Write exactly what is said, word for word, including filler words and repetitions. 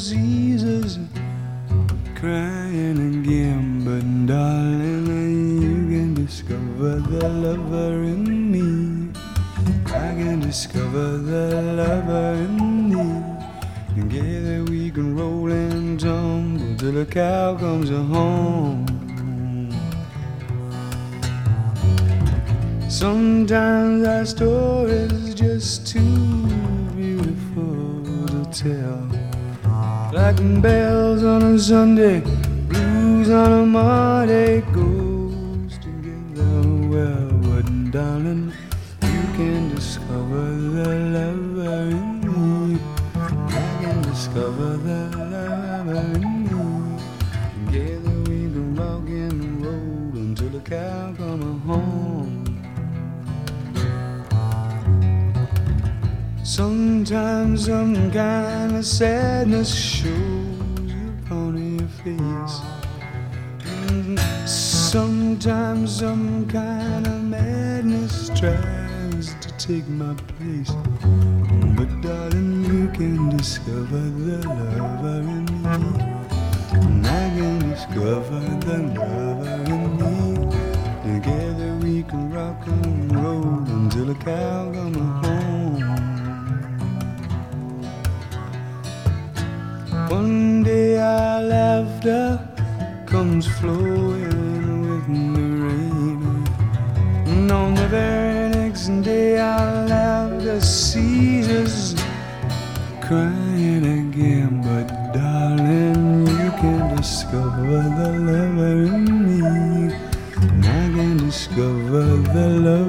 sees us crying again. But darling, you can discover the lover in me. I can discover the lover in me. Together we can roll and tumble till the cow comes home. Sometimes our story's just too beautiful to tell. Like bells on a Sunday, blues on a Monday, goes together well. But darling, you can discover the lover in me. I can discover the lover in me. Together we can rock and roll until the cow comes home. Sometimes some kind of sadness shows upon your face, and sometimes some kind of madness tries to take my place. But darling, you can discover the lover in me, and I can discover the lover in me. Together we can rock and roll until the cow comes home. One day our laughter comes flowing with the rain, and on the very next day our laughter sees us crying again. But darling, you can discover the lover in me, and I can discover the love